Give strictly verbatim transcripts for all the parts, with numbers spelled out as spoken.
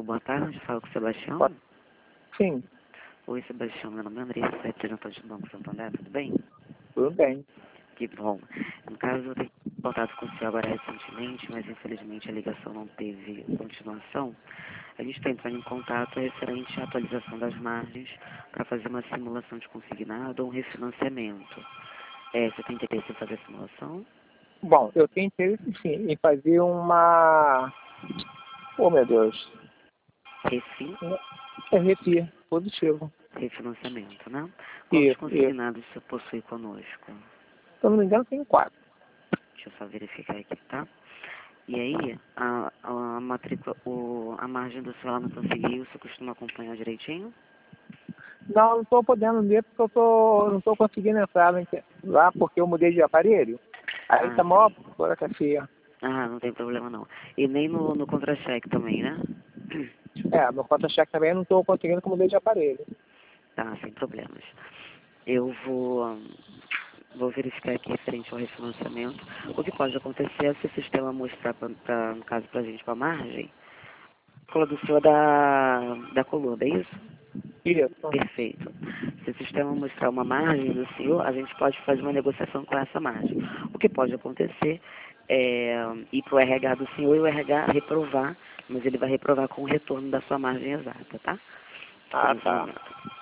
Boa tarde, falo com o Sebastião. Boa- Sim, Oi, Sebastião, meu nome é André, sou representante do Banco Santander, tudo bem? tudo bem. Que bom. No caso, eu tenho contato com o senhor agora recentemente, mas infelizmente a ligação não teve continuação. A gente está entrando em contato referente à atualização das margens para fazer uma simulação de consignado ou um refinanciamento. É, você tem interesse em fazer a simulação? Bom, eu tenho interesse sim em fazer uma... Oh, meu Deus. Refin, É repetir, positivo. refinanciamento, né? Quantos Isso, isso. consignados você possui conosco? Se eu não me engano, tem quatro. Deixa eu só verificar aqui, tá? E aí, a, a matrícula, o, a margem do senhor ela não conseguiu, você costuma acompanhar direitinho? Não, não estou podendo ler porque eu tô, não estou conseguindo entrar lá porque eu mudei de aparelho. Aí Ah, tá mó burocracia. ah, não tem problema não. E nem no, no contra-cheque também, né? É, meu conta-cheque também eu não estou conseguindo porque eu mudei de aparelho. Tá, sem problemas. Eu vou, hum, vou verificar aqui referente ao refinanciamento. O que pode acontecer é se o sistema mostrar, pra, pra, no caso, pra gente, pra margem, a coluna do senhor é da, da coluna, é isso? Isso. Perfeito. Se o sistema mostrar uma margem do senhor, a gente pode fazer uma negociação com essa margem. O que pode acontecer é ir para o R H do senhor e o R H reprovar, mas ele vai reprovar com o retorno da sua margem exata, tá? Ah, Então, tá.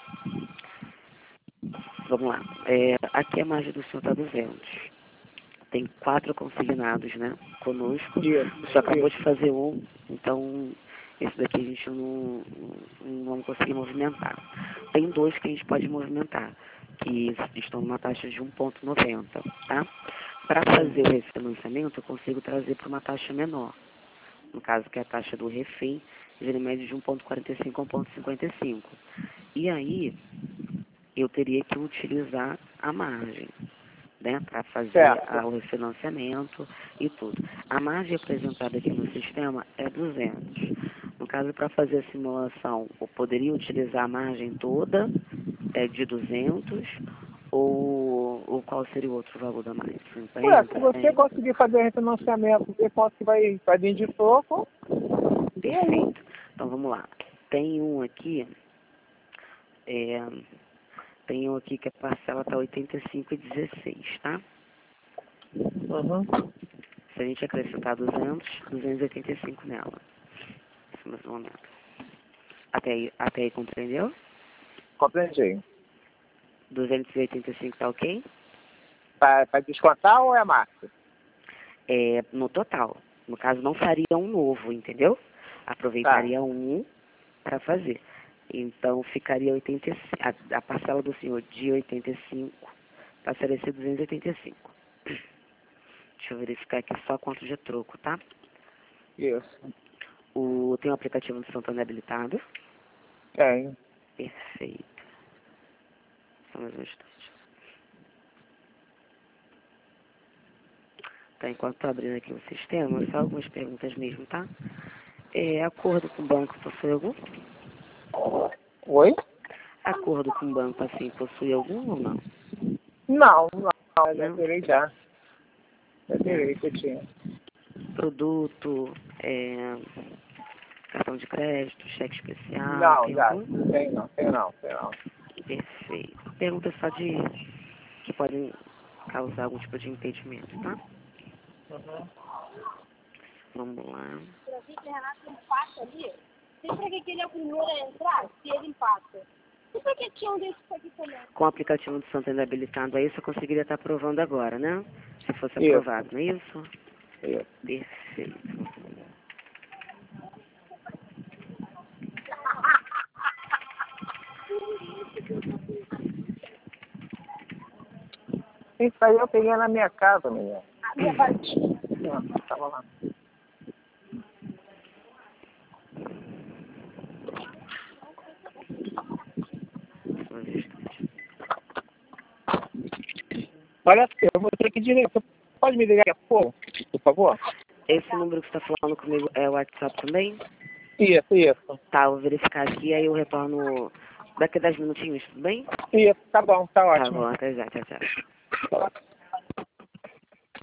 vamos lá. É, aqui a margem do senhor está duzentos. Tem quatro consignados, né, conosco. Isso. O senhor acabou Isso. de fazer um, então esse daqui a gente não, não vamos conseguir movimentar. Tem dois que a gente pode movimentar, que estão numa taxa de um vírgula noventa, tá? Para fazer o refinanciamento, eu consigo trazer para uma taxa menor. No caso, que é a taxa do refém, gira em média de um vírgula quarenta e cinco a um vírgula cinquenta e cinco. E aí, eu teria que utilizar a margem, né, para fazer Certo. a, o refinanciamento e tudo. A margem apresentada aqui no sistema é duzentos. No caso, para fazer a simulação, eu poderia utilizar a margem toda é, de duzentos ou, ou qual seria o outro valor da margem? Ué, se cinquenta, você cem? conseguir fazer refinanciamento, você quanto que vai, vai vir de soco? E aí? Perfeito. Então, vamos lá. Tem um aqui, é, tem um aqui que a parcela está oitenta e cinco e dezesseis, tá? Uhum. Se a gente acrescentar duzentos, duzentos e oitenta e cinco nela. Nesse mesmo momento. Até aí, até aí compreendeu? Compreendi. duzentos e oitenta e cinco tá ok? Para descontar ou é a marca? É, no total. No caso, não faria um novo, entendeu? Aproveitaria um para fazer. Então, ficaria oitenta e cinco, a, a parcela do senhor de oitenta e cinco passaria a ser duzentos e oitenta e cinco. Deixa eu verificar aqui só quanto de troco, tá? Isso. O, tem o aplicativo do Santander habilitado. Tem. Perfeito. Só mais um instante. Tá, enquanto tô abrindo aqui o sistema, só algumas perguntas mesmo, tá? É, acordo com o banco possui algum? Oi? Acordo com o banco, assim, possui algum ou não? Não, não. Já Não? terei já. Já terei Certo. que eu tinha. Produto, é, cartão de crédito, cheque especial, Não, tem já. algum? Tem não, tem não, tem não. Perfeito. Perguntas só de que podem causar algum tipo de impedimento, tá? Uhum. Vamos lá. Pra gente, Renato empata ali. Sempre que ele é o primeiro a entrar, se ele empata. E por que tinha um desses aqui também? Com o aplicativo do Santander habilitado aí, você conseguiria estar aprovando agora, né? Se fosse Isso. aprovado, não é isso? Isso. Perfeito. Isso aí eu peguei na minha casa, menina. A minha batinha. Não, tava lá. Só um instante. Olha, eu vou ter que direito. Você pode me ligar daqui a pouco, por favor? Esse número que você está falando comigo é o WhatsApp também? Isso, isso. Tá, eu vou verificar aqui, aí eu retorno daqui a dez minutinhos, tudo bem? Isso, tá bom, tá Tá ótimo. bom, até já, tchau, tchau.